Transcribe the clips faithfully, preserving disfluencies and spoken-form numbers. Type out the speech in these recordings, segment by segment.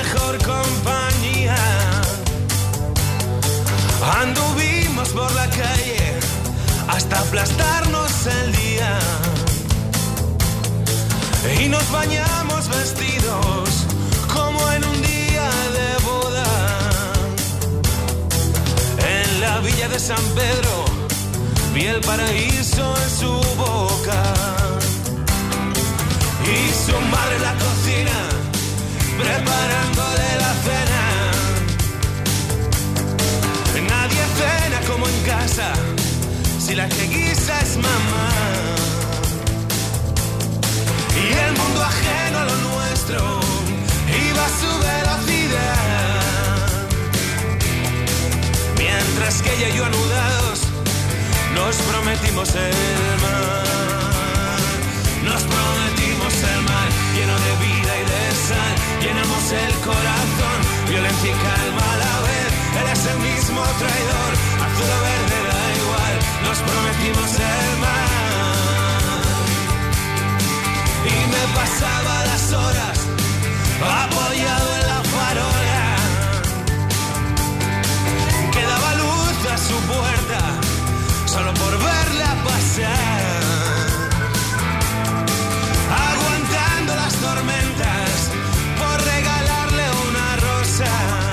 mejor compañía. Anduvimos por la calle hasta aplastarnos el día. Y nos bañamos vestidos como en un día de boda. En la villa de San Pedro vi el paraíso en su boca. Y su madre en la cocina preparándole la cena. Nadie cena como en casa si la que guisa es mamá. Y el mundo ajeno a lo nuestro iba a su velocidad. Mientras que ella y yo anudados nos prometimos el mar. Nos prometimos el mar lleno de vida y de sal. Llenamos el corazón, violencia y calma a la vez. Él es el mismo traidor, azul o verde da igual. Nos prometimos el mar. Y me pasaba las horas apoyado en la farola que daba luz a su puerta solo por verla pasar. Aguantando las tormentas por regalarle una rosa.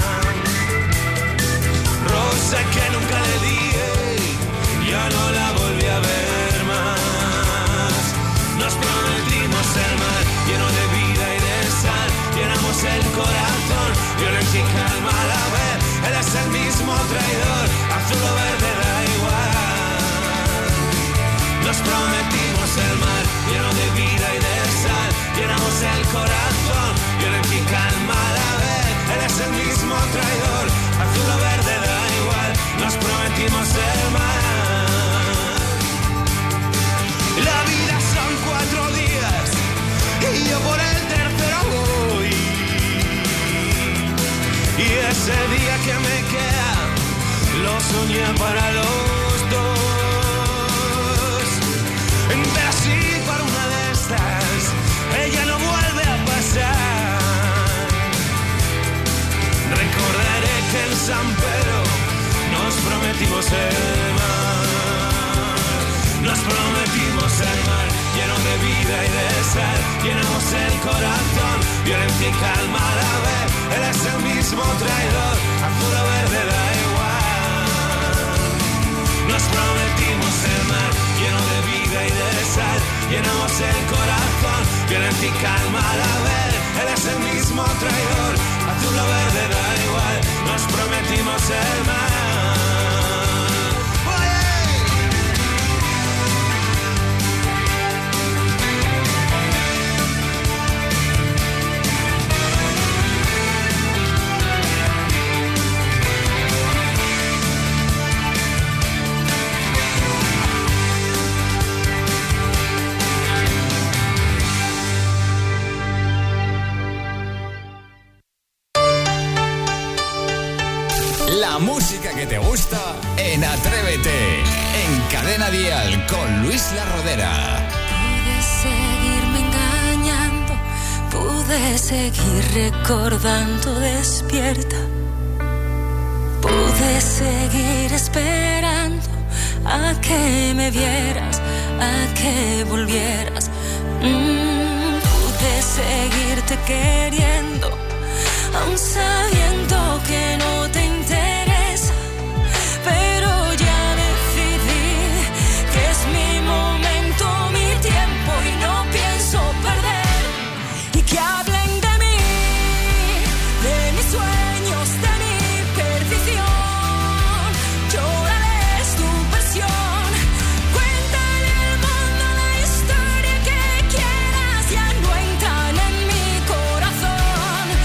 Rosa que nunca le di, ya no la volví a ver más. Nos prometimos el mar lleno de vida y de sal. Llenamos el corazón, violencia y calma a la vez. Él es el mismo traidor, azul o verde da igual. Nos prometimos el mar lleno de vida y de sal. Llenamos el corazón, violencia y calma a la vez. Él es el mismo traidor, azul o verde da igual. Nos prometimos el mar. La vida son cuatro días y yo por el tercero voy. Y ese día que me queda lo soñé para los dos. Pero si para una de estas ella no vuelve a pasar, recordaré que en San Pedro nos prometimos el mar. Nos prometimos el mar lleno de vida y de sal. Llenamos el corazón, violencia y calma a la vez. Él es el mismo traidor, azul o verde da igual. Nos prometimos el mar lleno de vida y de sal. Llenamos el corazón, violencia y calma a la vez. Él es el mismo traidor, azul o verde da igual. Nos prometimos el mar. La música que te gusta en Atrévete, en Cadena Dial con Luis La Rodera. Pude seguirme engañando, pude seguir recordando despierta. Pude seguir esperando a que me vieras, a que volvieras. Mm, pude seguirte queriendo, aun sabiendo que no te interesa, pero ya decidí que es mi momento, mi tiempo y no pienso perder. Y que hablen de mí, de mis sueños, de mi perdición. Llórales tu versión, cuéntale al mundo la historia que quieras. Ya no entran en mi corazón.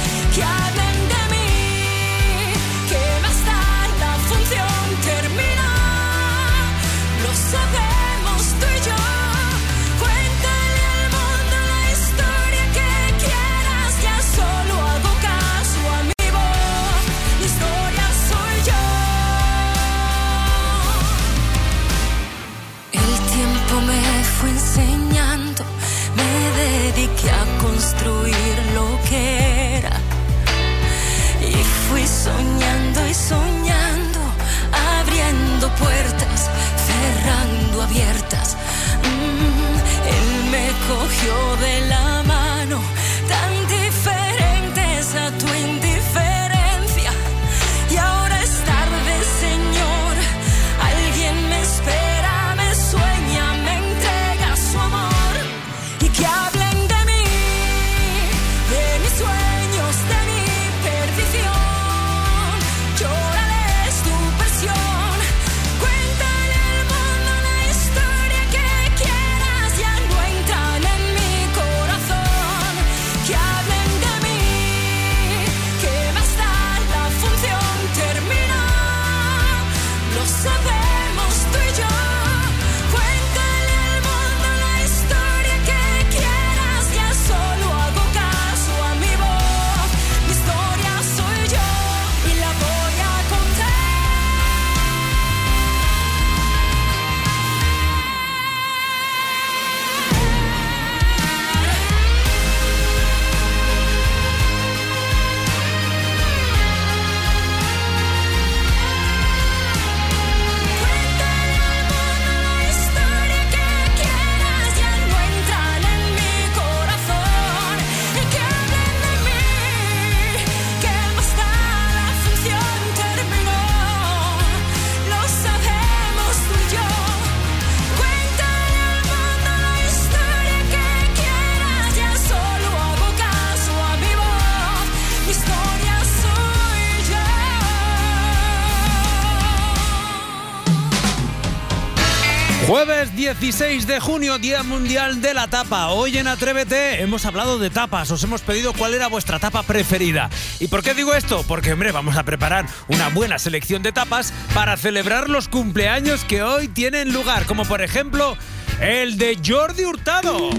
Jueves dieciséis de junio, Día Mundial de la Tapa. Hoy en Atrévete hemos hablado de tapas. Os hemos pedido cuál era vuestra tapa preferida. ¿Y por qué digo esto? Porque, hombre, vamos a preparar una buena selección de tapas para celebrar los cumpleaños que hoy tienen lugar. Como, por ejemplo, el de Jordi Hurtado.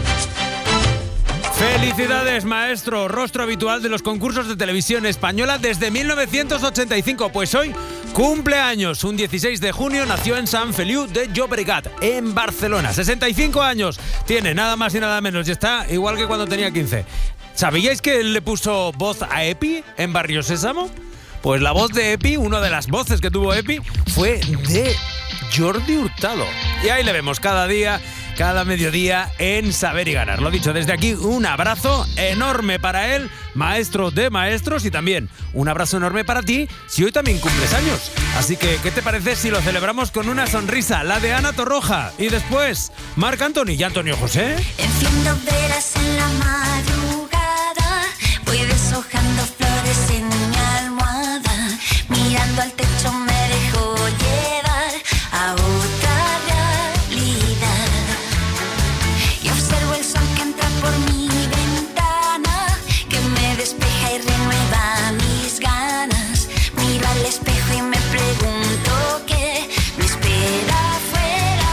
¡Felicidades, maestro! Rostro habitual de los concursos de televisión española desde mil novecientos ochenta y cinco. Pues hoy, cumpleaños. Un dieciséis de junio nació en Sant Feliu de Llobregat, en Barcelona. sesenta y cinco años tiene, nada más y nada menos. Y está igual que cuando tenía quince. ¿Sabíais que él le puso voz a Epi en Barrio Sésamo? Pues la voz de Epi, una de las voces que tuvo Epi, fue de Jordi Hurtado. Y ahí le vemos cada día, cada mediodía en Saber y Ganar. Lo dicho, desde aquí un abrazo enorme para él, maestro de maestros, y también un abrazo enorme para ti si hoy también cumples años. Así que, ¿qué te parece si lo celebramos con una sonrisa? La de Ana Torroja. Y después, Marc Anthony y Antonio José. Enciendo velas en la madrugada, voy deshojando flores en mi almohada, mirando al techo me dejo llevar a otra realidad. Y observo el sol que entra por mi ventana, que me despeja y renueva mis ganas. Miro al espejo y me pregunto qué me espera afuera.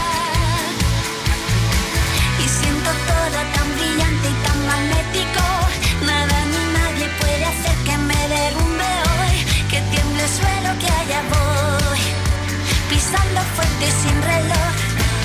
Y siento todo tan brillante y tan magnético. Nada ni nadie puede hacer que me derrumbe hoy. Que tiemble el suelo, que allá voy, pisando fuerte sin reloj.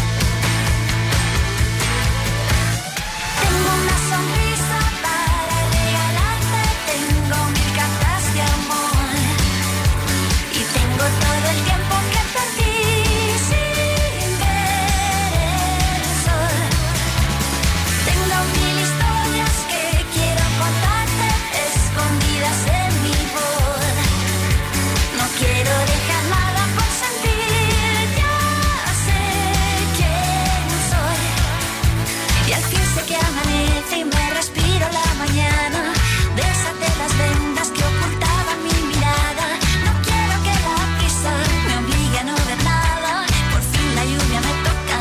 Tengo una sonrisa para regalarte, tengo mil cartas de amor y tengo todo el tiempo que perdí sin ver el sol. Tengo mil historias que quiero contarte, escondidas en mi voz. No quiero dejar nada por sentir, ya sé quién soy. Y al fin sé que amanece y me respiro la mañana. Deshace las vendas que ocultaban mi mirada. No quiero que la prisa me obligue a no ver nada. Por fin la lluvia me toca.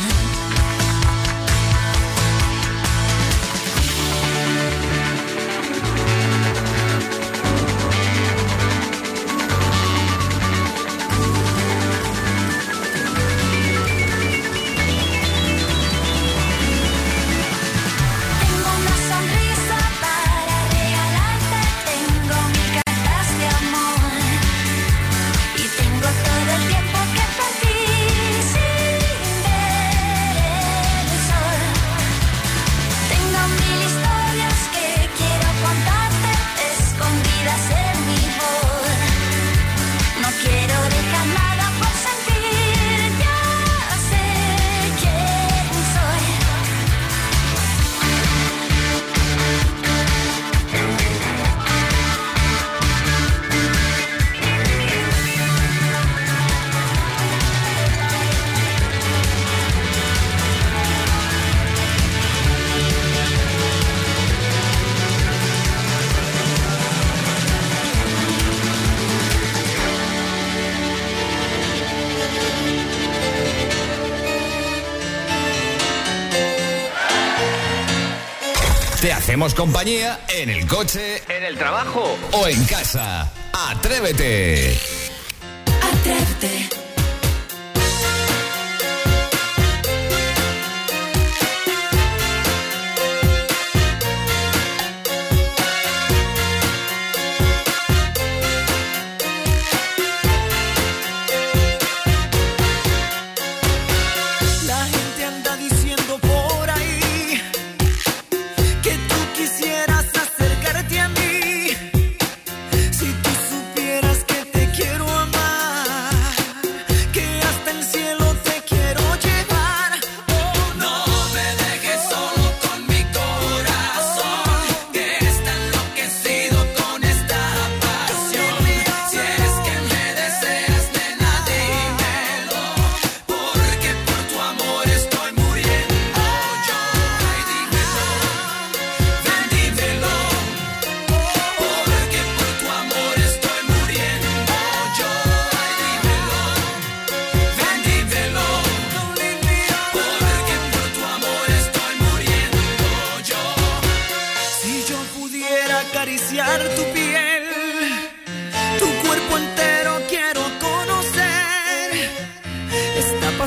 Tengo una sonrisa para regalarte, tengo mil cartas de amor y tengo todo el tiempo que perdí sin ver el sol. Tengo mil historias que quiero contarte, escondidas en mi voz. No quiero dejar nada por sentir, ya sé quién soy. Te hacemos compañía en el coche, en el trabajo o en casa. Atrévete. Atrévete. La gente anda diciendo por ahí que tú quisieras acercarte a mí. Si tú supieras que te quiero amar,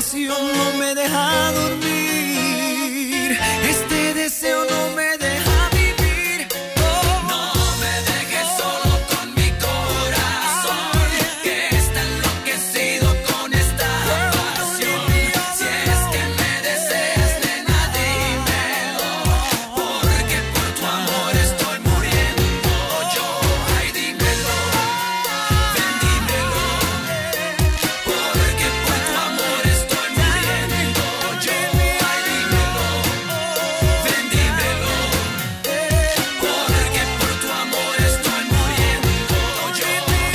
pasión no me deja dormir. Este deseo no me deja vivir. Oh. No me dejes solo con mi corazón, que está enloquecido con esta pasión. Si es que me deseas, nena, dímelo, porque por tu amor estoy muriendo yo. Ay, dímelo, ven, dímelo, porque por tu amor estoy muriendo yo. Ay, dímelo, ven, dímelo, porque por tu amor estoy muriendo yo.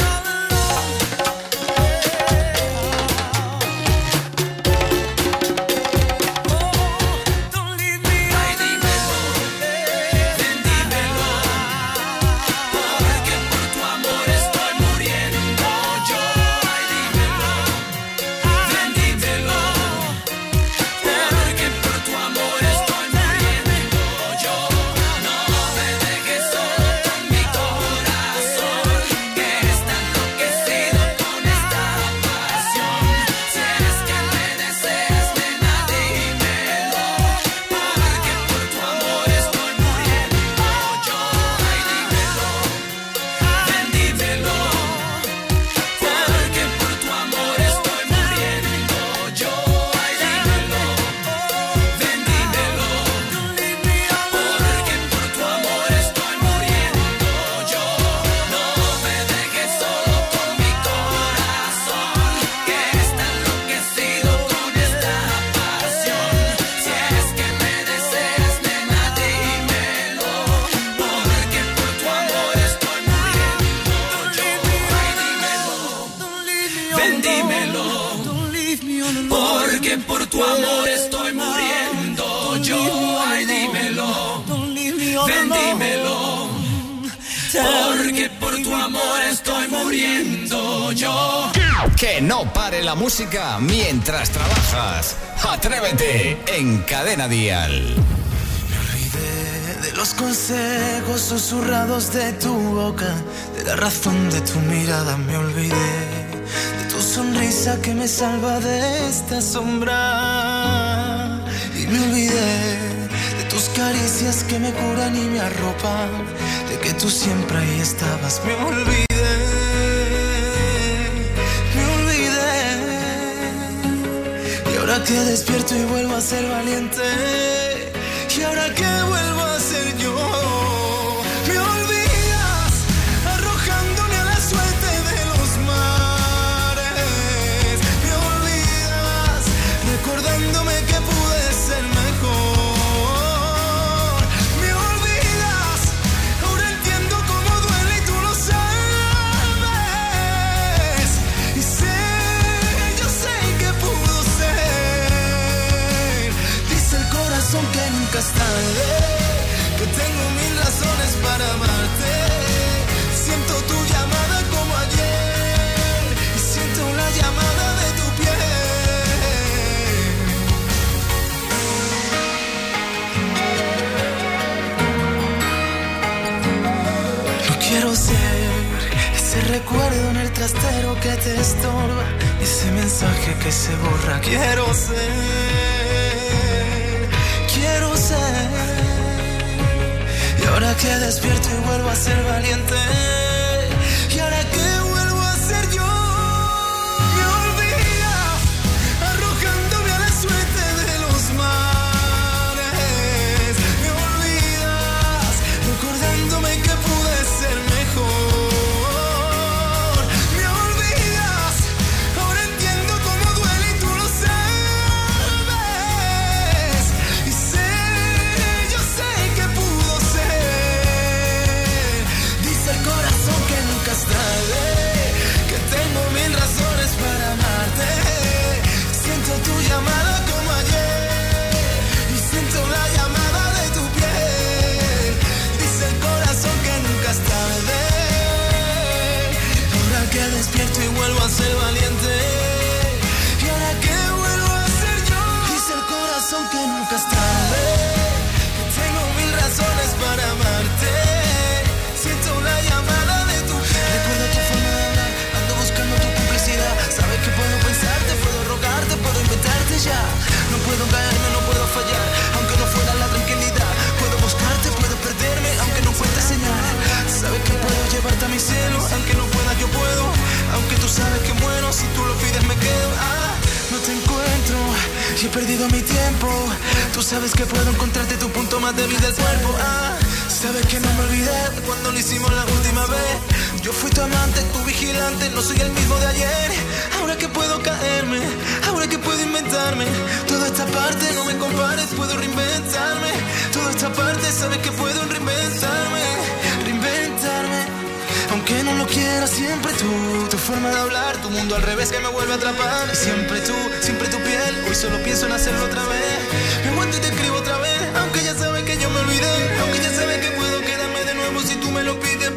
Don't leave me Ay, dímelo, ven, dímelo, porque por tu amor estoy muriendo yo. Ay, dímelo, ven, dímelo, porque por tu amor estoy muriendo yo. No me dejes solo con mi corazón, que está enloquecido con esta pasión. Si es que me deseas, nena, dímelo, porque por tu amor estoy muriendo yo. Ay, dímelo, ven, dímelo, porque por tu amor estoy muriendo yo. Ay, dímelo, ven, dímelo, porque por tu amor estoy muriendo yo. No me dejes solo con mi corazón, que está enloquecido con esta pasión. Si es que me deseas, nena, dímelo, porque por tu amor estoy muriendo yo. Ay, dímelo, ven, dímelo, porque por tu amor estoy muriendo yo. Ay, dímelo, ven, dímelo, porque por tu amor estoy muriendo yo. Que no pare la música mientras trabajas. Atrévete en Cadena Dial. Me olvidé de los consejos susurrados de tu boca, de la razón de tu mirada. Me olvidé de tu sonrisa que me salva de esta sombra. Y me olvidé de tus caricias que me curan y me arropan, de que tú siempre ahí estabas. Me olvidé, me olvidé. Y ahora que despierto y vuelvo a ser valiente, y ahora que vuelvo a ser yo, me olvidas arrojándome a la suerte de los mares. Me olvidas recordándome que pude ser mejor. Me olvidas, ahora entiendo cómo duele y tú lo sabes. Y sé, yo sé que pudo ser. Dice el corazón que nunca es tarde, que tengo mil razones para amarte. Siento tu llamada como ayer, y siento la llamada de tu piel. No quiero ser ese recuerdo en el trastero que te estorba, ese mensaje que se borra. Quiero ser, quiero ser. Y ahora que despierto y vuelvo a ser valiente, y ahora que vuelvo a ser yo, me olvidas arrojándome a la suerte de los mares. Me olvidas recordándome que pude ser mejor. Me olvidas, ahora entiendo cómo duele y tú lo sabes. Y sé, yo sé que pudo ser. Dice el corazón que nunca es tarde, que tengo mil razones para amarte. Siento tu llamada como ayer, y siento la llamada de tu piel. Dice el corazón que nunca es tarde, ahora que despierto y vuelvo a ser valiente, y ahora que vuelvo a ser yo. Dice el corazón que nunca es tarde, que tengo mil razones para amarte. Siento la llamada de tu piel. Recuerdo tu forma de hablar, ando buscando tu complicidad. Sabes que puedo pensarte, puedo rogarte, puedo inventarte. y he perdido mi tiempo. Tú sabes que puedo encontrarte tu punto más débil del cuerpo. Ah, sabes que no me olvidé cuando lo hicimos la última vez. Yo fui tu amante, tu vigilante, no soy el mismo de ayer. Ahora que puedo caerme, ahora que puedo inventarme. Toda esta parte no me compares, puedo reinventarme. Toda esta parte sabes que puedo reinventarme, reinventarme. Aunque no lo quiera, siempre tú. Tu forma de hablar, tu mundo al revés que me vuelve a atrapar. Y siempre tú, siempre tu piel. Hoy solo pienso en hacerlo otra vez. Me aguanto y te escribo otra vez. Aunque ya sabes que yo me olvidé. Aunque ya sabes que puedo quedarme de nuevo si tú me lo pides.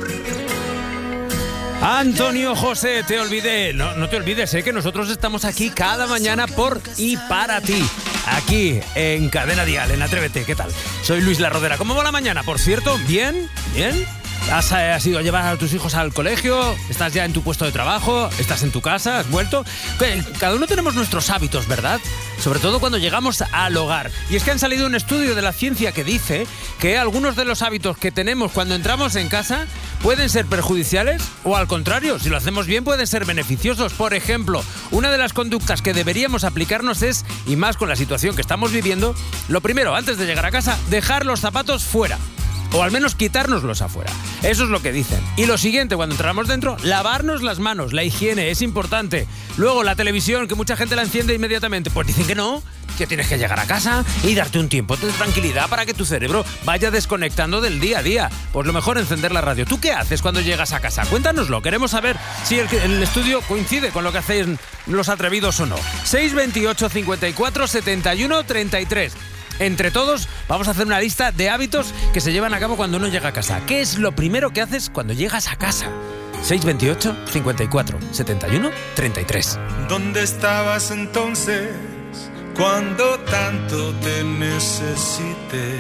Antonio José, te olvidé. No, no te olvides, ¿eh? Que nosotros estamos aquí cada mañana por y para ti. Aquí en Cadena Dial, en Atrévete. ¿Qué tal? Soy Luis La Rodera. ¿Cómo va la mañana? Por cierto, ¿bien? ¿Bien? ¿Has, has ido a llevar a tus hijos al colegio? ¿Estás ya en tu puesto de trabajo? ¿Estás en tu casa? ¿Has vuelto? Cada uno tenemos nuestros hábitos, ¿verdad? Sobre todo cuando llegamos al hogar. Y es que han salido un estudio de la ciencia que dice que algunos de los hábitos que tenemos cuando entramos en casa pueden ser perjudiciales o, al contrario, si lo hacemos bien, pueden ser beneficiosos. Por ejemplo, una de las conductas que deberíamos aplicarnos es, y más con la situación que estamos viviendo, lo primero, antes de llegar a casa, dejar los zapatos fuera. O al menos quitárnoslos afuera. Eso es lo que dicen. Y lo siguiente, cuando entramos dentro, lavarnos las manos. La higiene es importante. Luego, la televisión, que mucha gente la enciende inmediatamente. Pues dicen que no, que tienes que llegar a casa y darte un tiempo de tranquilidad para que tu cerebro vaya desconectando del día a día. Pues lo mejor, encender la radio. ¿Tú qué haces cuando llegas a casa? Cuéntanoslo. Queremos saber si el, el estudio coincide con lo que hacen los atrevidos o no. seis veintiocho, cincuenta y cuatro, setenta y uno, treinta y tres. Entre todos vamos a hacer una lista de hábitos que se llevan a cabo cuando uno llega a casa. ¿Qué es lo primero que haces cuando llegas a casa? seis veintiocho, cincuenta y cuatro, setenta y uno, treinta y tres. ¿Dónde estabas entonces cuando tanto te necesité?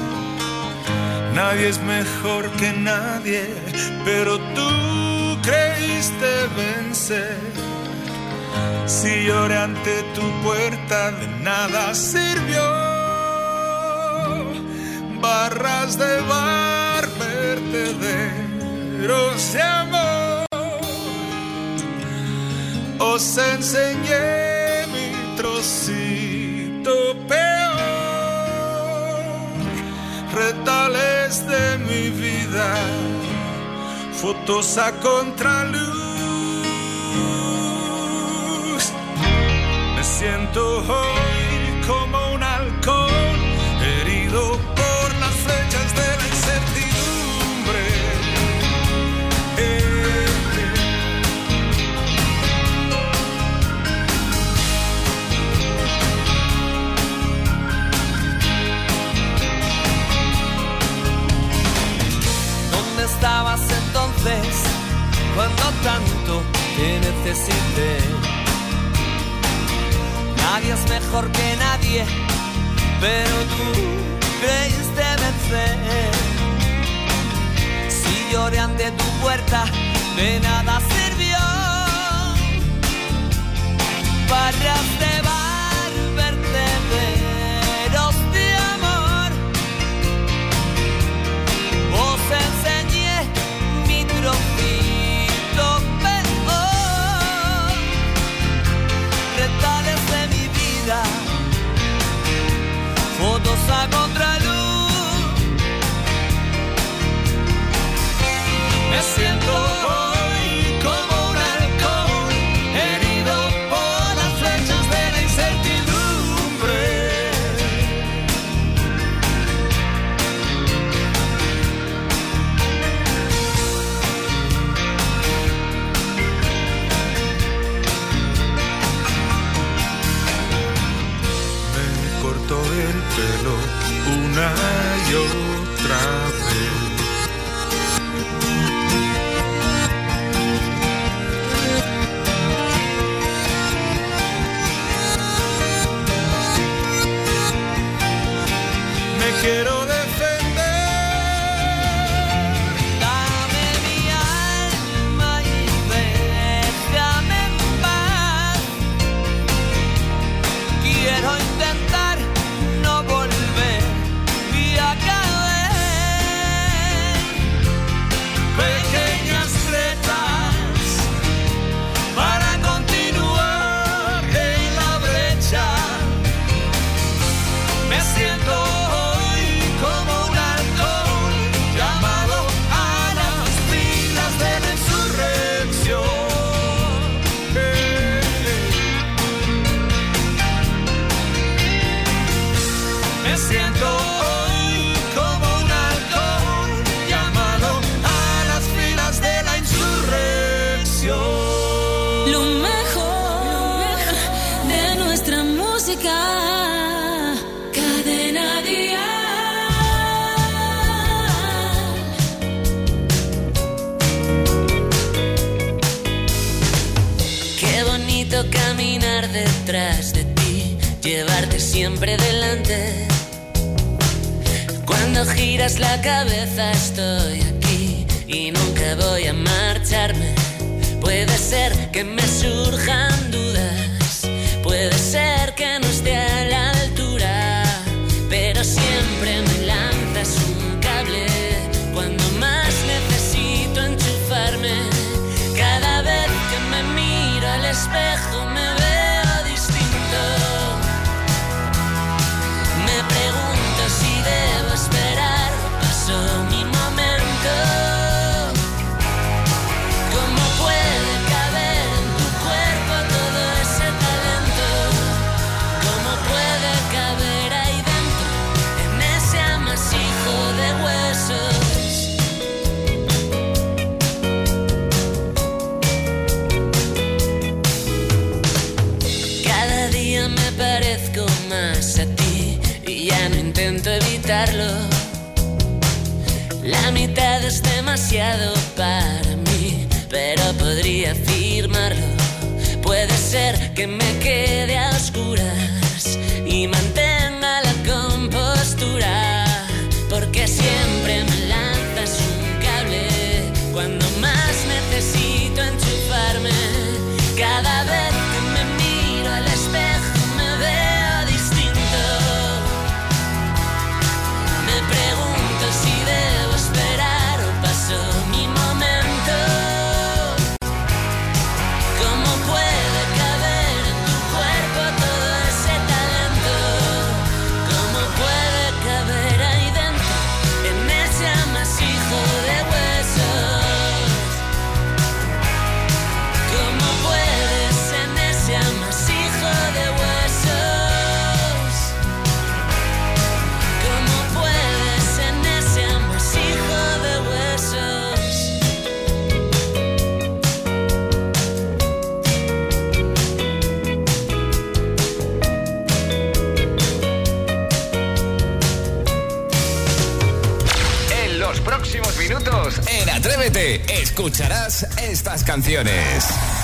Nadie es mejor que nadie, pero tú creíste vencer. Si lloré ante tu puerta, de nada sirvió. Barras de bar, vertederos de amor. Os enseñé mi trocito peor. Retales de mi vida, fotos a contraluz. Me siento hoy como un halcón herido por las flechas de la incertidumbre. Eh, eh. ¿Dónde estabas entonces cuando tanto te necesité? Nadie es mejor que nadie, pero tú creíste vencer. Si lloré ante tu puerta, de nada sirvió. Barras de bar, vertederos de amor. Os enseñé mi trocito peor. Retales de mi vida, fotos a contraluz. Me siento hoy como un halcón herido por las flechas de la incertidumbre. Me cortó el pelo una y otra vez. Me quiero defender. Dame mi alma y déjame en paz. Quiero intentar no volver y a caer. música. Cadena Dial. Qué bonito caminar detrás de ti, llevarte siempre delante. Cuando giras la cabeza estoy aquí y nunca voy a marcharme. Puede ser que me surjan dudas, puede ser que no esté a la altura, pero siempre me lanzas un cable cuando más necesito enchufarme. Cada vez que me miro al espejo me veo distinto. Me pregunto si debo esperar o pasó mi momento. ¿Cómo puede caber en tu cuerpo todo ese talento? ¿Cómo puede caber ahí dentro, en ese amasijo de huesos? Cada día me parezco más a ti y ya no intento evitarlo. La mitad es demasiado para mí, pero podría afirmarlo. Puede ser que me quede a oscuras y mantenga la compostura, porque siempre me lanzas un cable cuando más necesito enchufarme. Cada vez que me miro al espejo me veo distinto. Me pregunto si debo esperar o pasó mi momento. ¿Cómo puede caber en tu cuerpo todo ese talento? ¿Cómo puede caber ahí dentro, en ese amasijo de huesos? ¿Cómo puedes en ese amasijo de huesos? ¿Cómo puedes en ese amasijo de huesos? En los próximos minutos, en Atrévete, escucharás estas canciones.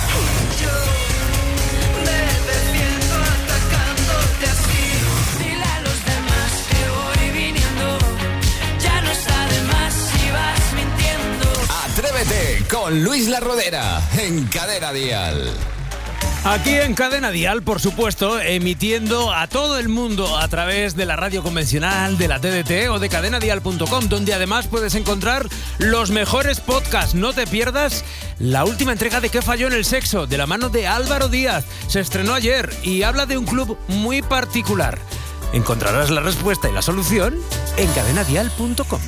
Me defiendo atacándote así. Dile a los demás que voy viniendo. Ya no está de más si vas mintiendo. Atrévete con Luis La Rodera en Cadena Dial. Aquí en Cadena Dial, por supuesto, emitiendo a todo el mundo a través de la radio convencional, de la T D T o de cadena dial punto com, donde además puedes encontrar los mejores podcasts. No te pierdas la última entrega de ¿Qué falló en el sexo?, de la mano de Álvaro Díaz. Se estrenó ayer y habla de un club muy particular. Encontrarás la respuesta y la solución en cadena dial punto com.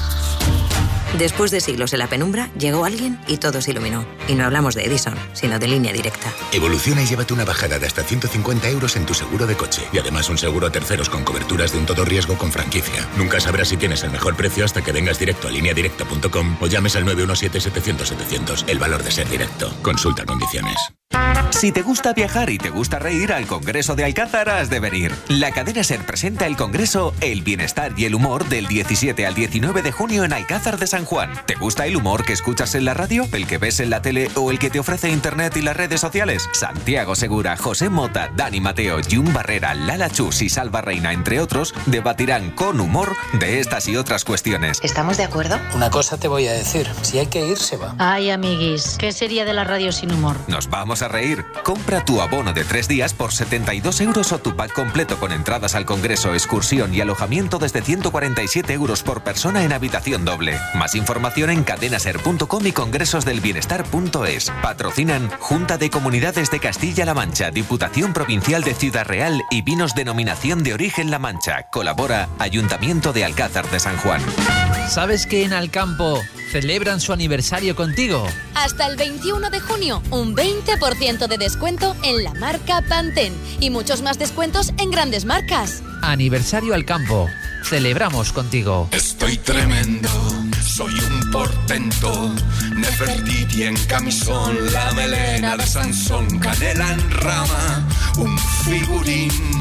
Después de siglos en la penumbra, llegó alguien y todo se iluminó. Y no hablamos de Edison, sino de Línea Directa. Evoluciona y llévate una bajada de hasta ciento cincuenta euros en tu seguro de coche. Y además un seguro a terceros con coberturas de un todo riesgo con franquicia. Nunca sabrás si tienes el mejor precio hasta que vengas directo a línea directa punto com o llames al nueve uno siete setecientos setecientos. El valor de ser directo. Consulta condiciones. Si te gusta viajar y te gusta reír, al Congreso de Alcázar has de venir. La cadena SER presenta el Congreso El Bienestar y el Humor del diecisiete al diecinueve de junio en Alcázar de San Juan. ¿Te gusta el humor que escuchas en la radio, el que ves en la tele o el que te ofrece Internet y las redes sociales? Santiago Segura, José Mota, Dani Mateo, Jun Barrera, Lala Chus y Salva Reina, entre otros, debatirán con humor de estas y otras cuestiones. ¿Estamos de acuerdo? Una cosa te voy a decir, si hay que ir, se va. Ay, amiguis, ¿qué sería de la radio sin humor? Nos vamos a reír. Compra tu abono de tres días por setenta y dos euros o tu pack completo con entradas al congreso, excursión y alojamiento desde ciento cuarenta y siete euros por persona en habitación doble. Más información en cadena ser punto com y congresosdelbienestar punto es. Patrocinan Junta de Comunidades de Castilla-La Mancha, Diputación Provincial de Ciudad Real y Vinos Denominación de Origen La Mancha. Colabora Ayuntamiento de Alcázar de San Juan. ¿Sabes que en Alcampo celebran su aniversario contigo? Hasta el veintiuno de junio, un veinte por ciento de descuento en la marca Pantene y muchos más descuentos en grandes marcas. Aniversario Alcampo. Celebramos contigo. Estoy tremendo, soy un portento. Nefertiti en camisón, la melena de Sansón, canela en rama, un figurín.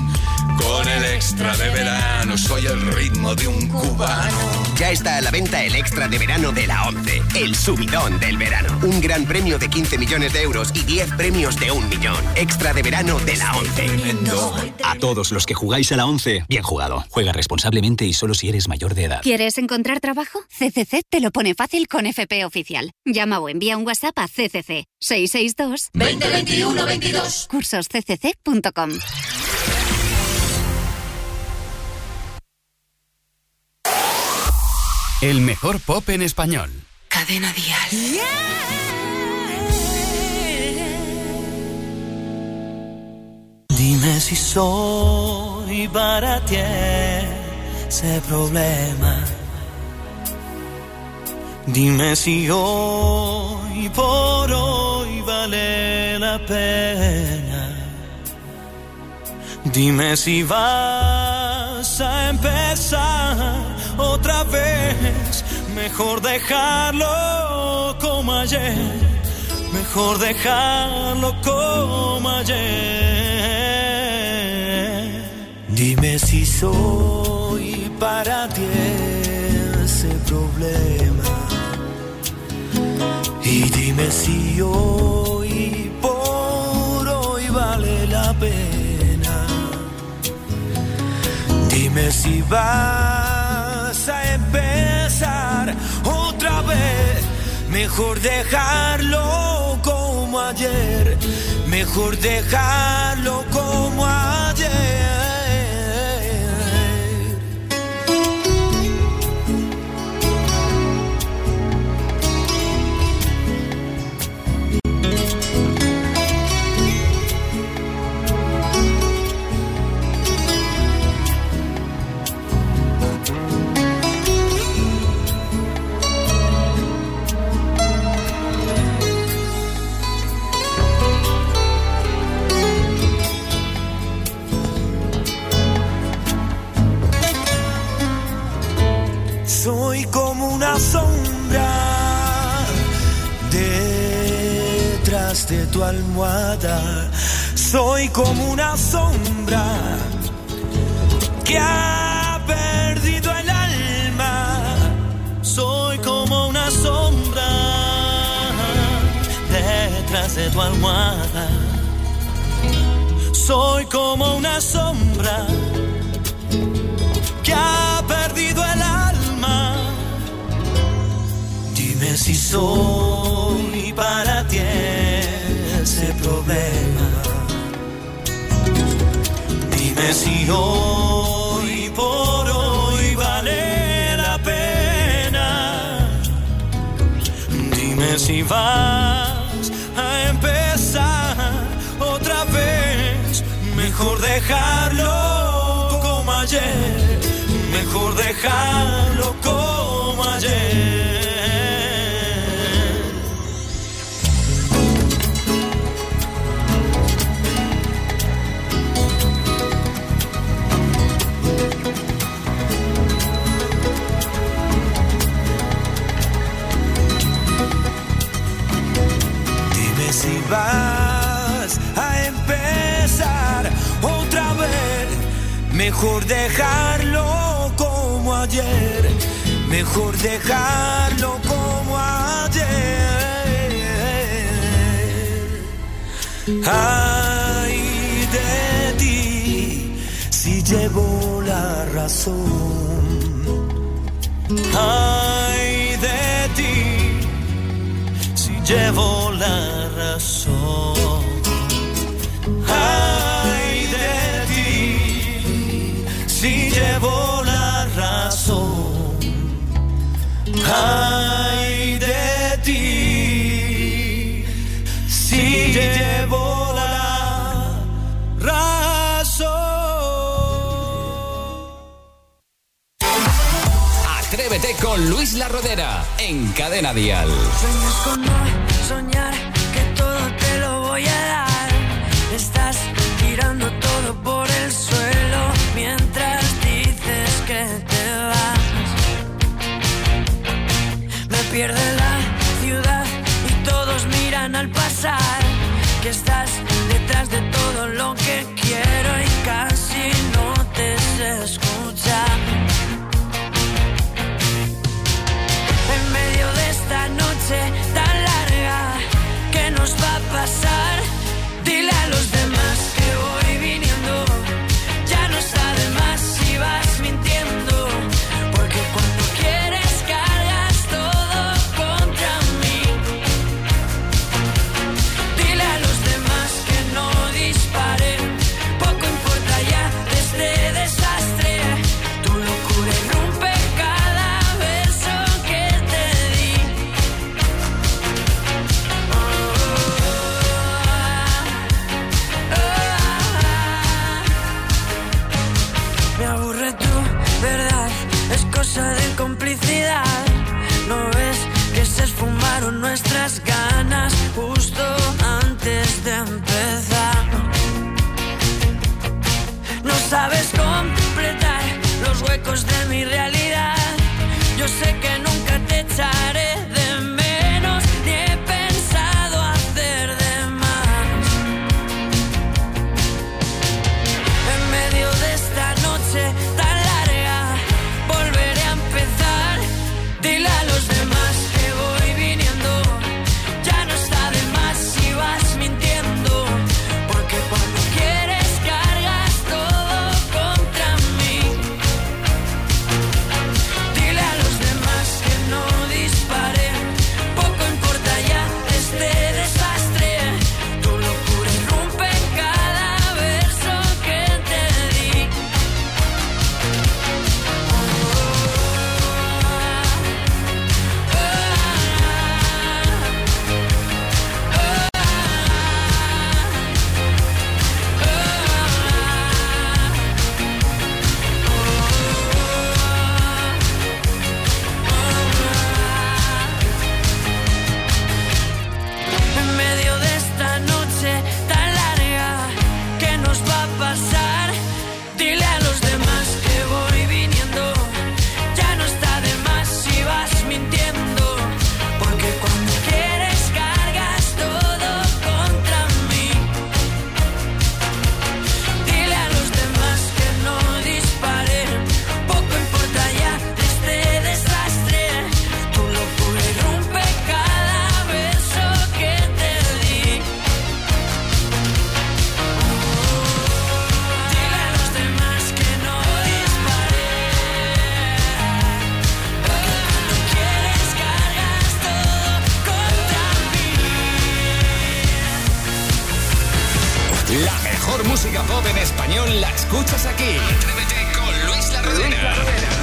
Con el extra de verano soy el ritmo de un cubano. Ya está a la venta el extra de verano de la ONCE, el subidón del verano. Un gran premio de quince millones de euros y diez premios de un millón. Extra de verano de la ONCE. A todos los que jugáis a la ONCE, bien jugado. Juega responsablemente y solo si eres mayor de edad. ¿Quieres encontrar trabajo? C C C te lo pone fácil con F P Oficial. Llama o envía un WhatsApp a C C C seis seis dos, veinte veintiuno veintidós. cursos c c c punto com. El mejor pop en español. Cadena Dial. Dime si soy para ti ese problema. Dime si hoy por hoy vale la pena. Dime si vas a empezar otra vez. Mejor dejarlo como ayer. Mejor dejarlo como ayer. Dime si soy para ti ese problema. Y dime si hoy por hoy vale la pena. Dime si vas a empezar otra vez. Mejor dejarlo como ayer. Mejor dejarlo como ayer. Soy como una sombra detrás de tu almohada. Soy como una sombra que ha perdido el alma. Soy como una sombra detrás de tu almohada. Soy como una sombra que ha perdido el alma. Dime si soy para ti ese problema. Dime si hoy por hoy vale la pena. Dime si vas a empezar otra vez. Mejor dejarlo como ayer. Mejor dejarlo como ayer. Dime si vas a empezar otra vez. Mejor dejarlo como ayer. Mejor dejarlo como ayer. Ay de ti si llevo la razón. Ay de ti si llevo la razón. Ay de ti si llevo la razón. Ay de ti si llevo la razón. Atrévete con Luis La Rodera en Cadena Dial. Sueñas con no soñar que todo te lo voy a dar. Estás tirando todo por el suelo mientras dices que te vas. Me pierde la ciudad y todos miran al pasar. Que estás detrás de todo lo que quiero y casi no La mejor música pop en español la escuchas aquí. Atrévete con Luis La Rodera.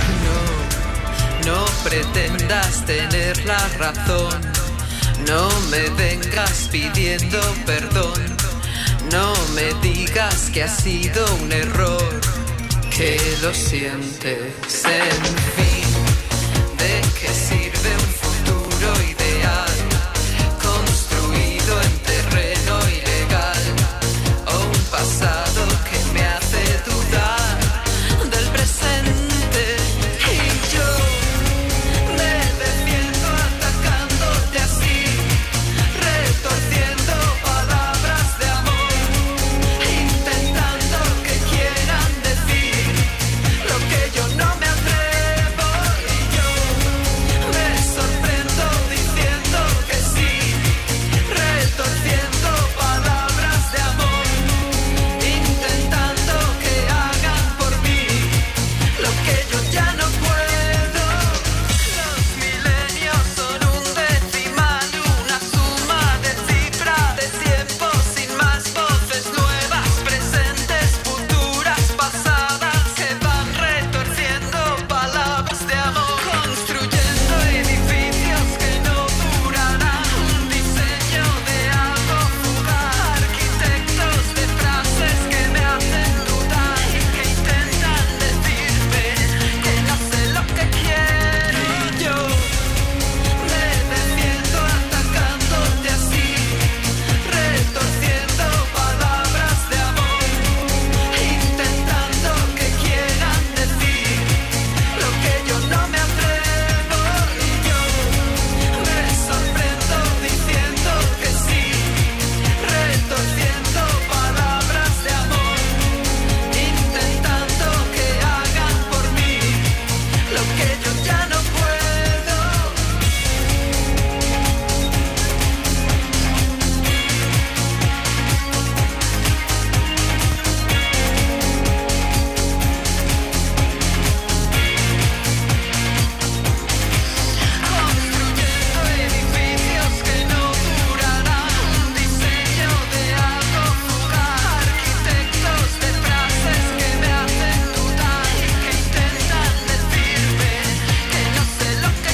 No, no pretendas tener la razón. No me vengas pidiendo perdón. No me digas que ha sido un error, que lo sientes, en fin. ¿De qué sirve un futuro ideal construido en terreno ilegal? O un pasado que me hace dudar del presente. Y yo me defiendo atacándote así, retorciendo palabras de amor, intentando que quieran decir lo que yo no me atrevo. Y yo me sorprendo diciendo que sí, retorciendo palabras de amor, intentando que hagan por mí lo que yo ya no puedo. Los milenios son un decimal, una suma de cifras, de tiempo sin más voces nuevas, presentes, futuras, pasadas, que van retorciendo palabras de amor, construyendo edificios que no durarán, un diseño de algo fugaz, arquitectos de frases que me hacen dudar y que intentan decirme que no sé lo que quiero. Y yo me defiendo atacándote así, retorciendo palabras de amor, intentando que quieran decir lo que yo no me atrevo. Y yo me sorprendo diciendo que sí, retorciendo palabras de amor, intentando que hagan por mí lo que yo ya no puedo. Construyendo edificios que no durarán, un diseño de algo fugaz, arquitectos de frases que me hacen dudar y que intentan decirme que no sé lo que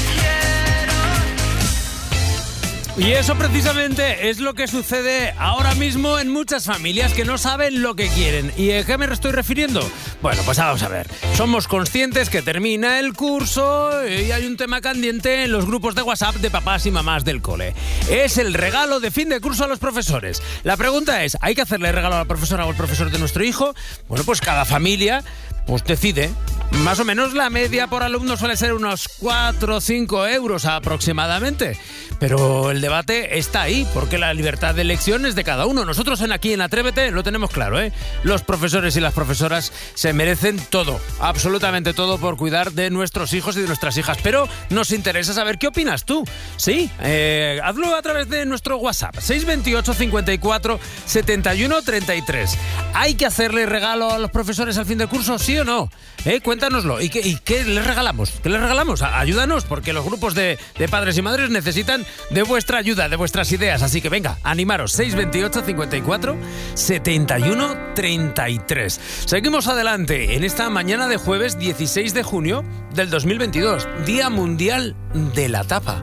quiero. Y eso precisamente es lo que sucede ahora mismo en muchas familias que no saben lo que quieren. ¿Y a qué me estoy refiriendo? Bueno, pues vamos a ver. Somos conscientes que termina el curso y hay un tema candente en los grupos de WhatsApp de papás y mamás del cole. Es el regalo de fin de curso a los profesores. La pregunta es, ¿hay que hacerle regalo a la profesora o al profesor de nuestro hijo? Bueno, pues cada familia pues decide. Más o menos la media por alumno suele ser unos cuatro o cinco euros aproximadamente. Pero el debate está ahí, porque la libertad de elección es de cada uno. Nosotros en aquí en Atrévete lo tenemos claro, ¿eh? Los profesores y las profesoras se merecen todo, absolutamente todo, por cuidar de nuestros hijos y de nuestras hijas. Pero nos interesa saber qué opinas tú. Sí, eh, hazlo a través de nuestro WhatsApp, seis dos ocho, cincuenta y cuatro, setenta y uno, treinta y tres. ¿Hay que hacerle regalo a los profesores al fin del curso, sí o no? ¿Eh? Cuéntanoslo. ¿Y qué, y qué les regalamos? ¿Qué les regalamos? A- Ayúdanos, porque los grupos de, de padres y madres necesitan de vuestra ayuda, de vuestras ideas. Así que venga, animaros. seis dos ocho, cincuenta y cuatro, setenta y uno, treinta y tres. Seguimos adelante en esta mañana de jueves dieciséis de junio del dos mil veintidós, Día Mundial de la Tapa.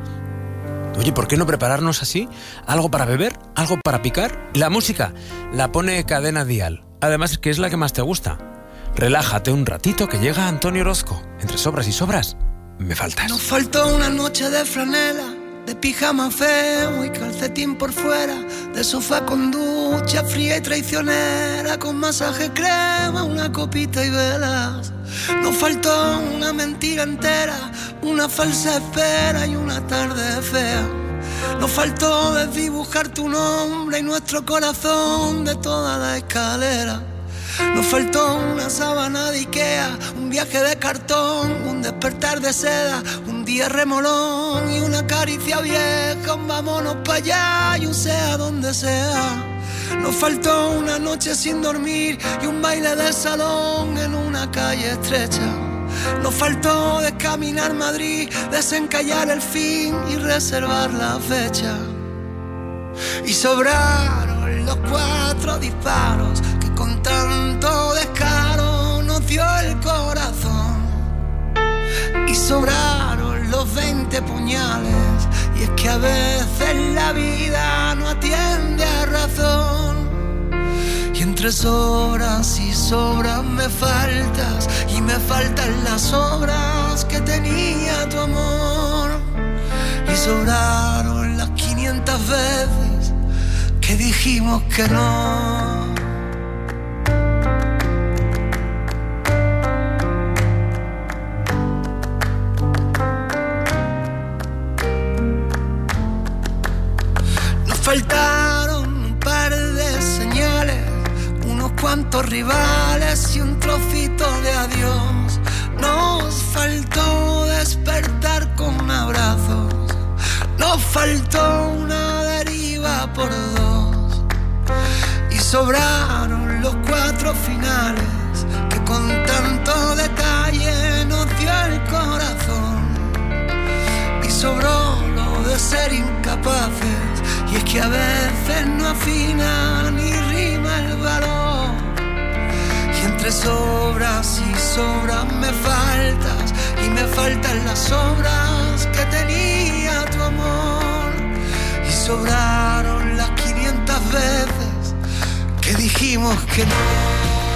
Oye, ¿por qué no prepararnos así? ¿Algo para beber? ¿Algo para picar? La música la pone Cadena Dial. Además, que es la que más te gusta. Relájate un ratito que llega Antonio Orozco. Entre sobras y sobras, me faltas. Nos faltó una noche de franela, de pijama feo y calcetín por fuera, de sofá con ducha fría y traicionera, con masaje crema, una copita y velas. Nos faltó una mentira entera, una falsa espera y una tarde fea. Nos faltó desdibujar tu nombre y nuestro corazón de toda la escalera. Nos faltó una sábana de Ikea, un viaje de cartón, un despertar de seda, un día remolón y una caricia vieja, un vámonos para allá y un sea donde sea. Nos faltó una noche sin dormir y un baile de salón en una calle estrecha. Nos faltó descaminar Madrid, desencallar el fin y reservar la fecha. Y sobraron sobraron los cuatro disparos que con tanto descaro nos dio el corazón. Y sobraron los veinte puñales, y es que a veces la vida no atiende a razón. Y entre sobras y sobras me faltas, y me faltan las obras que tenía tu amor. Y sobraron las quinientas veces que dijimos que no. Nos faltaron un par de señales, unos cuantos rivales y un trocito de adiós. Nos faltó despertar con abrazos, nos faltó una deriva por dos. Y sobraron los cuatro finales que con tanto detalle nos dio el corazón. Y sobró lo de ser incapaces, y es que a veces no afina ni rima el valor. Y entre sobras y sobras me faltas, y me faltan las obras que tenía tu amor. Y sobraron las quinientas veces que dijimos que no.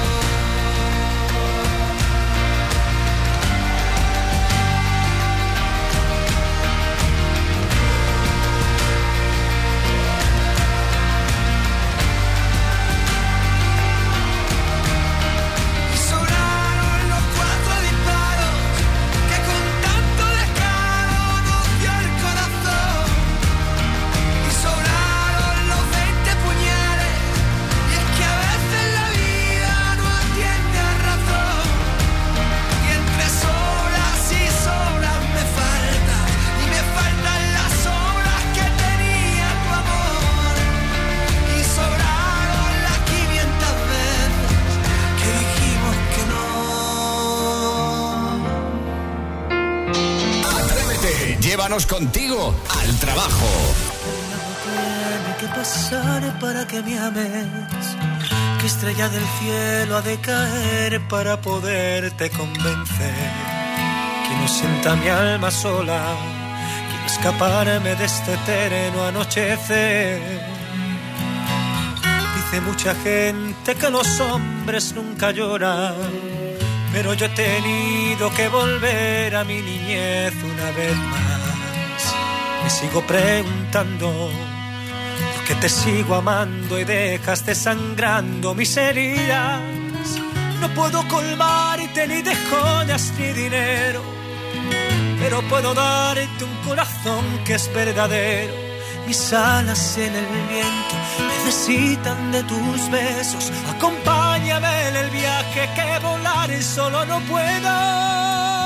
Llévanos contigo al trabajo. Tiene que pasar para que me ames. ¿Qué estrella del cielo ha de caer para poderte convencer? Quiero sienta mi alma sola, quiero escaparme de este eterno anochecer. Dice mucha gente que los hombres nunca lloran, pero yo he tenido que volver a mi niñez una vez más. Me sigo preguntando por qué te sigo amando y dejas desangrando mis heridas. No puedo colmarte ni de joyas ni dinero, pero puedo darte un corazón que es verdadero. Mis alas en el viento necesitan de tus besos. Acompáñame en el viaje que volar solo no puedo.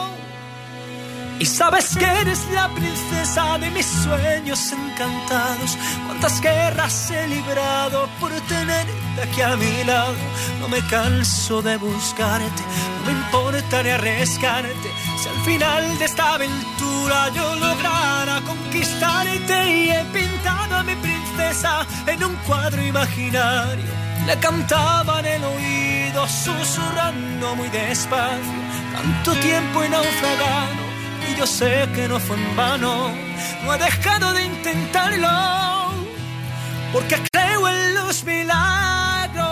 Y sabes que eres la princesa de mis sueños encantados. Cuántas guerras he librado por tenerte aquí a mi lado. No me canso de buscarte, no me importa ni arriesgarte. Si al final de esta aventura yo lograra conquistarte. Y he pintado a mi princesa en un cuadro imaginario. Le cantaba en el oído susurrando muy despacio. Tanto tiempo he naufragado y yo sé que no fue en vano. No he dejado de intentarlo, porque creo en los milagros.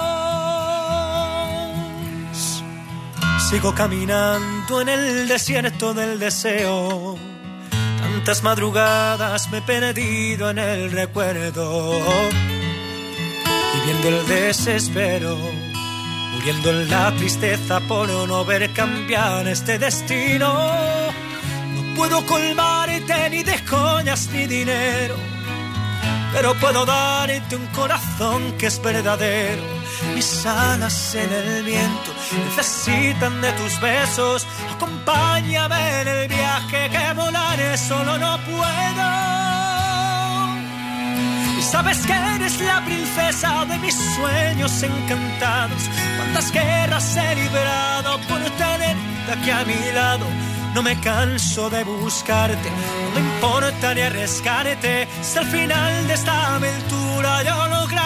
Sigo caminando en el desierto del deseo. Tantas madrugadas me he perdido en el recuerdo, viviendo el desespero, muriendo en la tristeza por no ver cambiar este destino. No puedo colmarte ni de joyas ni dinero, pero puedo darte un corazón que es verdadero. Mis alas en el viento necesitan de tus besos. Acompáñame en el viaje que volaré solo no puedo. Y sabes que eres la princesa de mis sueños encantados. Cuántas guerras he librado por tenerte aquí a mi lado. No me canso de buscarte, no me importa ni arriesgarte. Si al final de esta aventura yo lograré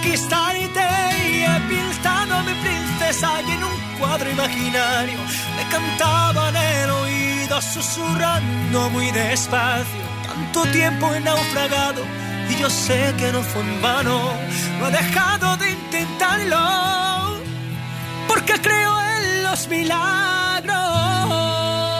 conquistarte y he pintado a mi princesa y en un cuadro imaginario me cantaba en el oído susurrando muy despacio. Tanto tiempo he naufragado y yo sé que no fue en vano. No he dejado de intentarlo porque creo en los milagros.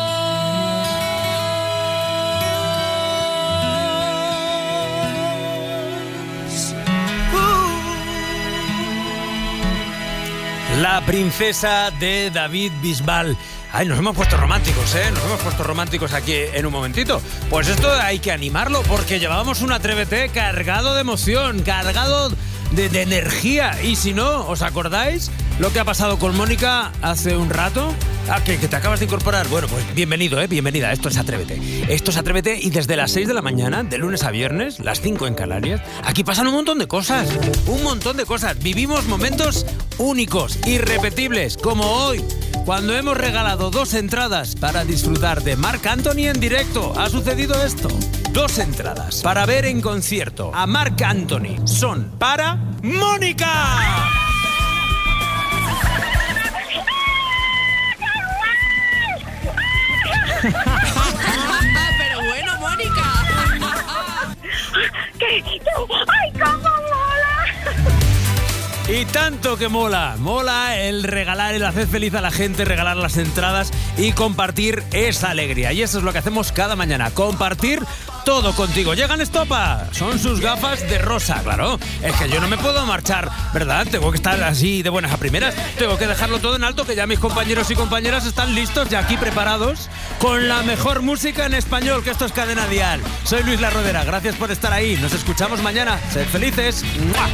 La princesa de David Bisbal. Ay, nos hemos puesto románticos, ¿eh? Nos hemos puesto románticos aquí en un momentito. Pues esto hay que animarlo porque llevábamos un Atrévete cargado de emoción, cargado de, de energía. Y si no, ¿os acordáis lo que ha pasado con Mónica hace un rato? Ah, que, que te acabas de incorporar. Bueno, pues bienvenido, ¿eh? Bienvenida. Esto es Atrévete. Esto es Atrévete y desde las seis de la mañana, de lunes a viernes, las cinco en Canarias, aquí pasan un montón de cosas. Un montón de cosas. Vivimos momentos únicos, irrepetibles, como hoy, cuando hemos regalado dos entradas para disfrutar de Marc Anthony en directo. Ha sucedido esto. Dos entradas para ver en concierto a Marc Anthony. Son para Mónica. Pero bueno, Mónica. ¿Qué? ¡Ay, cómo mola! Y tanto que mola, mola el regalar, el hacer feliz a la gente, regalar las entradas y compartir esa alegría. Y eso es lo que hacemos cada mañana, compartir todo contigo. Llegan Estopa, son sus gafas de rosa, claro. Es que yo no me puedo marchar, ¿verdad? Tengo que estar así de buenas a primeras. Tengo que dejarlo todo en alto, que ya mis compañeros y compañeras están listos y aquí preparados con la mejor música en español, que esto es Cadena Dial. Soy Luis La Rodera, gracias por estar ahí. Nos escuchamos mañana. Sed felices. ¡Mua!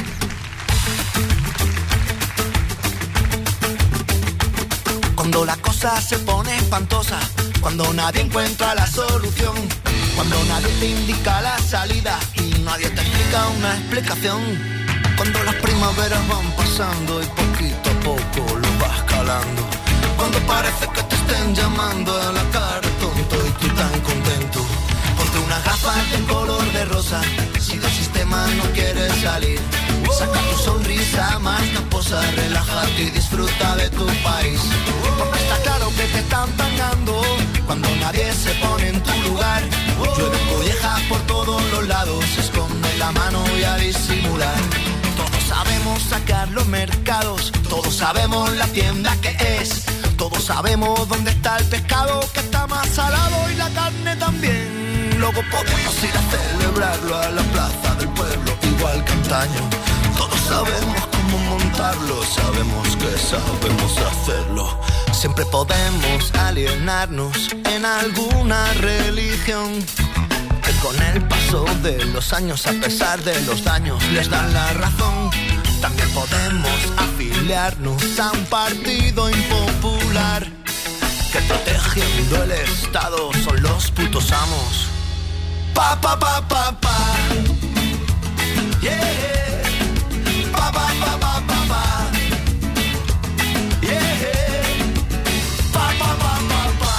Cuando la cosa se pone espantosa, cuando nadie encuentra la solución, cuando nadie te indica la salida y nadie te explica una explicación, cuando las primaveras van pasando y poquito a poco lo vas calando, cuando parece que te estén llamando a la cara tonto y tú tan contento, ponte unas gafas de color de rosa, si del sistema no quieres salir, saca tu sonrisa más camposa, relájate y disfruta de tu país. Porque está claro que te están tangando cuando nadie se pone en tu lugar. Llueven collejas por todos los lados, se esconde la mano y a disimular. Todos sabemos sacar los mercados, todos sabemos la tienda que es, todos sabemos dónde está el pescado que está más salado y la carne también. Luego podemos ir a celebrarlo a la plaza del pueblo, igual que antaño. Todos sabemos cómo montarlo, sabemos que sabemos hacerlo. Siempre podemos alienarnos en alguna religión que con el paso de los años, a pesar de los daños, les dan la razón. También podemos afiliarnos a un partido impopular que protegiendo el Estado son los putos amos. Pa, pa, pa, pa, pa. Yeah. Pa, pa, pa, pa, pa, pa. Yeah. Pa, pa, pa, pa, pa.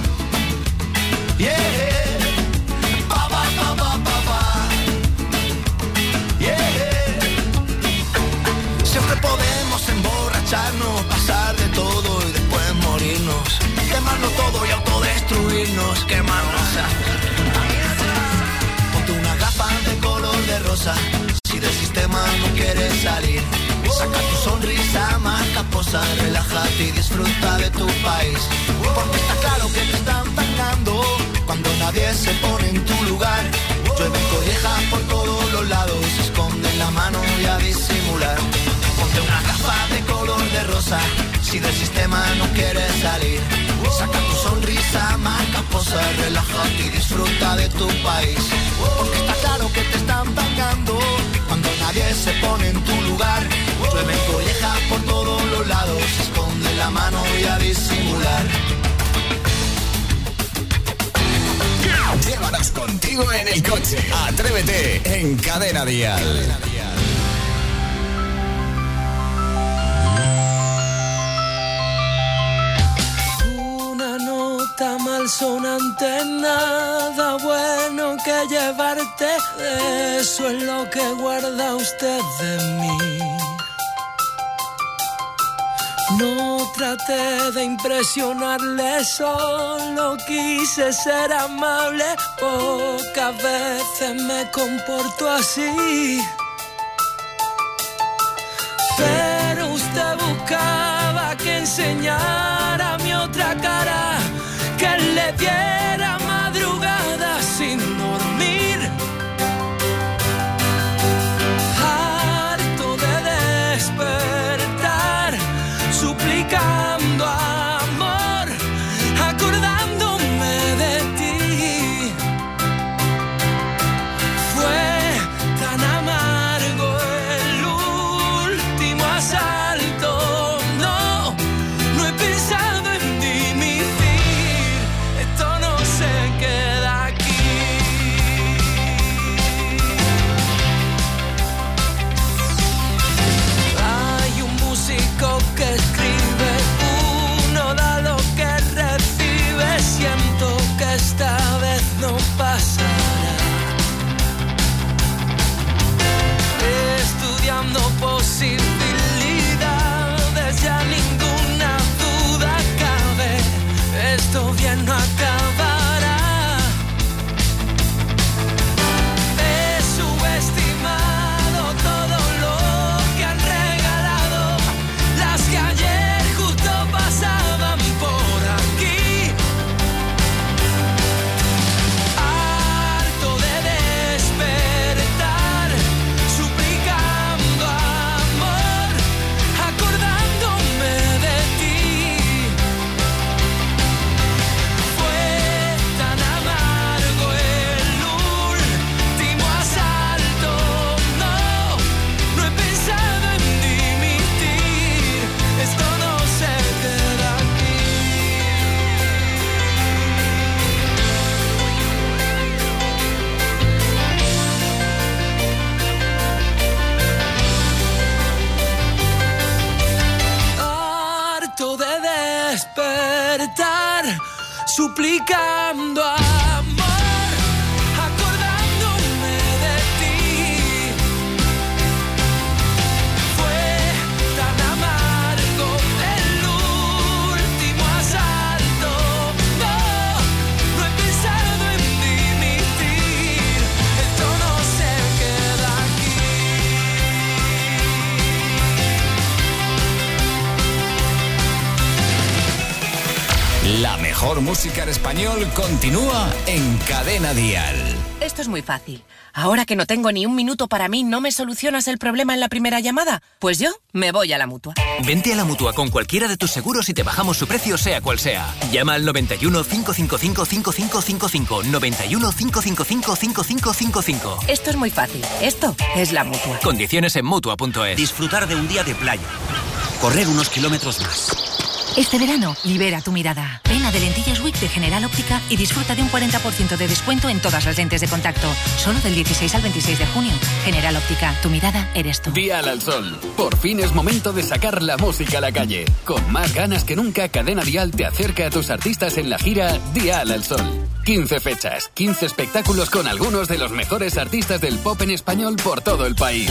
Yeah. Pa, pa, pa, pa, pa, pa. Yeah. Siempre podemos emborracharnos, pasar de todo y después morirnos, quemarlo todo y autodestruirnos, quemarnos a... Ponte una gafa de color de rosa, si del sistema no quieres salir, saca tu sonrisa más caposa, relájate y disfruta de tu país. Porque está claro que te están tangando cuando nadie se pone en tu lugar. Llueven collejas por todos los lados, se esconden la mano y a disimular. Ponte una gafa de color de rosa, si del sistema no quieres salir, saca tu sonrisa más caposa, relájate y disfruta de tu país. Porque está claro que te están tangando cuando nadie se pone en tu lugar. Llueven collejas por todos los lados, se esconde la mano y a disimular. Llévanos contigo en el coche. Atrévete en Cadena Dial. Una nota mal malsonante, nada bueno que llevarte. Eso es lo que guarda usted de mí. No traté de impresionarle, solo quise ser amable. Pocas veces me comporto así, pero usted buscaba que enseñara mi otra cara, que le diera madrugada sin dormir. Harto de despertar, suplicando amor, acordándome de ti. Fue tan amargo el último asalto. No, no he pensado en dimitir. Esto no se queda aquí. Hay un músico que escribe, uno da lo que recibe. Siento que esta vez no pasará. Estudiando posibilidades, ya ninguna duda cabe. Esto bien no acabará. He subestimado todo lo que han regalado las que ayer justo pasaban por aquí. Harto de despertar, suplicando amor, acordándome de ti. Fue tan amargo el último asalto. No, no he pensado en dimitir. Esto no se queda aquí. Harto de despertar, suplicando amor, acordándome de ti. Fue tan amargo el último asalto. No, no he pensado en dimitir. Esto no se queda La mejor música en español continúa en Cadena Dial. Esto es muy fácil. Ahora que no tengo ni un minuto para mí, ¿no me solucionas el problema en la primera llamada? Pues yo me voy a la Mutua. Vente a la Mutua con cualquiera de tus seguros y te bajamos su precio sea cual sea. Llama al noventa y uno, cinco cinco cinco, cinco cinco cinco cinco, noventa y uno, cinco cinco cinco, cinco cinco cinco cinco. Esto es muy fácil. Esto es la Mutua. Condiciones en Mutua punto es. Disfrutar de un día de playa. Correr unos kilómetros más. Este verano, libera tu mirada. Ven a The Lentillas Week de General Óptica y disfruta de un cuarenta por ciento de descuento en todas las lentes de contacto. Solo del dieciséis al veintiséis de junio. General Óptica, tu mirada eres tú. Dial al Sol. Por fin es momento de sacar la música a la calle. Con más ganas que nunca, Cadena Dial te acerca a tus artistas en la gira Dial al Sol. quince fechas, quince espectáculos con algunos de los mejores artistas del pop en español por todo el país.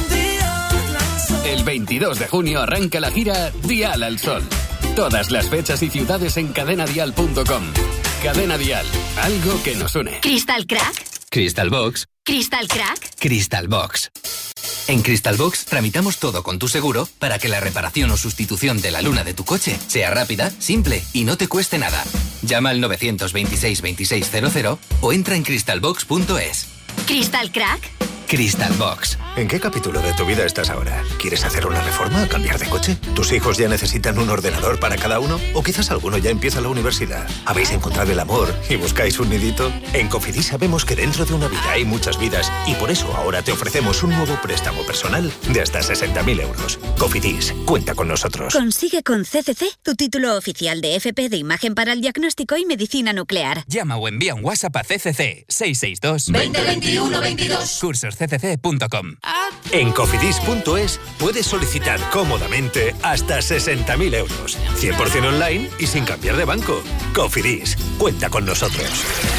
El veintidós de junio arranca la gira Dial al Sol. Todas las fechas y ciudades en cadena dial punto com. Cadena Dial, algo que nos une. ¿Crystal Crack? Crystal Box. ¿Crystal Crack? Crystal Box. En Crystal Box tramitamos todo con tu seguro para que la reparación o sustitución de la luna de tu coche sea rápida, simple y no te cueste nada. Llama al nueve dos seis, veintiséis cero cero o entra en crystal box punto es. ¿Crystal Crack? Crystal Box. ¿En qué capítulo de tu vida estás ahora? ¿Quieres hacer una reforma? ¿Cambiar de coche? ¿Tus hijos ya necesitan un ordenador para cada uno? ¿O quizás alguno ya empieza la universidad? ¿Habéis encontrado el amor y buscáis un nidito? En Cofidis sabemos que dentro de una vida hay muchas vidas y por eso ahora te ofrecemos un nuevo préstamo personal de hasta sesenta mil euros. Cofidis, cuenta con nosotros. Consigue con C C C tu título oficial de F P de imagen para el diagnóstico y medicina nuclear. Llama o envía un WhatsApp a C C C seis seis dos, veinte veintiuno veintidós. Cursos c c c punto com. En cofidis punto es puedes solicitar cómodamente hasta sesenta mil euros. cien por ciento online y sin cambiar de banco. Cofidis, cuenta con nosotros.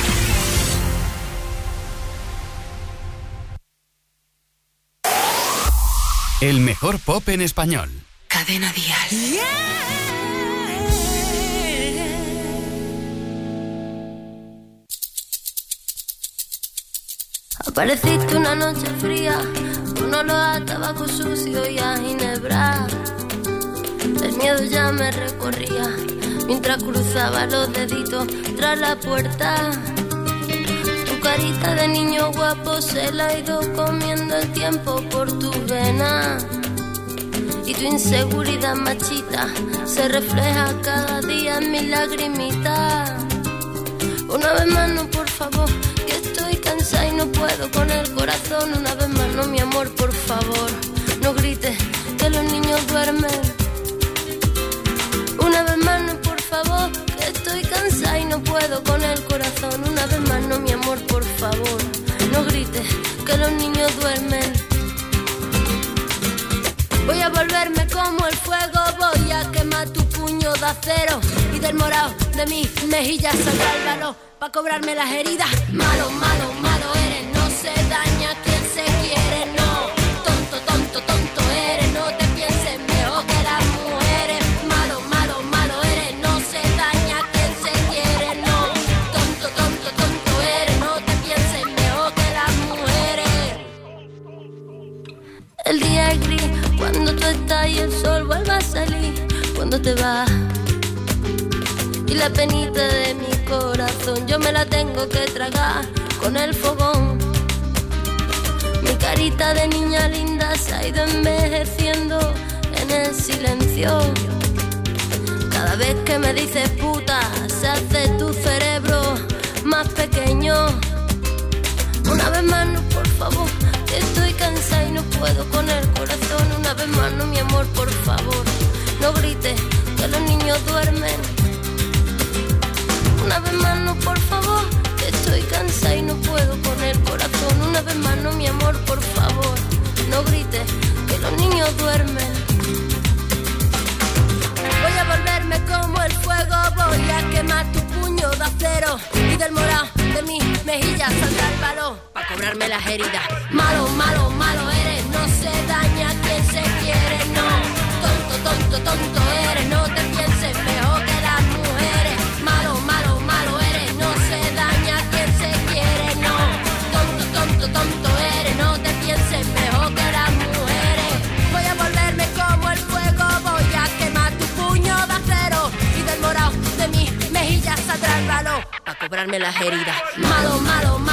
El mejor pop en español. Cadena Dial. Apareciste una noche fría, con olor a tabaco sucio y a ginebra. El miedo ya me recorría, mientras cruzaba los deditos tras la puerta. Tu carita de niño guapo se la ha ido comiendo el tiempo por tus venas. Y tu inseguridad machita se refleja cada día en mis lagrimitas. Una vez más no, por favor, que estoy cansada y no puedo con el corazón. Una vez más no, mi amor, por favor, no grites que los niños duermen. Una vez más no, por favor, que estoy cansada y no puedo con el corazón. Una vez más no, mi amor, por favor, no grites que los niños duermen. Voy a volverme como el fuego, voy a quemar tu puño de acero y del morado de mis mejillas saldrá el valor pa' cobrarme las heridas. Malo, malo, malo eres, no se daña quien se quiere, no. Tonto, tonto, tonto eres, no te pienses mejor que las mujeres. Malo, malo, malo eres, no se daña quien se quiere, no. Tonto, tonto, tonto eres, no te pienses mejor que las mujeres. El día es gris cuando tú estás y el sol vuelve a salir cuando te vas. Y la penita de mi corazón yo me la tengo que tragar con el fogón. Mi carita de niña linda se ha ido envejeciendo en el silencio. Cada vez que me dices puta se hace tu cerebro más pequeño. Una vez más no, por favor, que estoy cansada y no puedo con el corazón. Una vez más no, mi amor, por favor, no grites que los niños duermen. Una vez más no, por favor, que estoy cansada y no puedo con el corazón. Una vez más no, mi amor, por favor, no grites que los niños duermen. Voy a volverme como el fuego, voy a quemar tu puño de acero y del morado de mis mejillas saldrá el valor pa' cobrarme las heridas. Malo, malo, malo eres, no se daña quien se quiere, no. Tonto, tonto, tonto eres, no te pienses mejor que las mujeres. Malo, malo, malo eres, no se daña quien se quiere, no. Tonto, tonto, tonto eres, no te pienses mejor que las mujeres. Voy a volverme como el fuego, voy a quemar tu puño de acero y del morado de mis mejillas saldrá el valor pa' cobrarme las heridas. Malo, malo, malo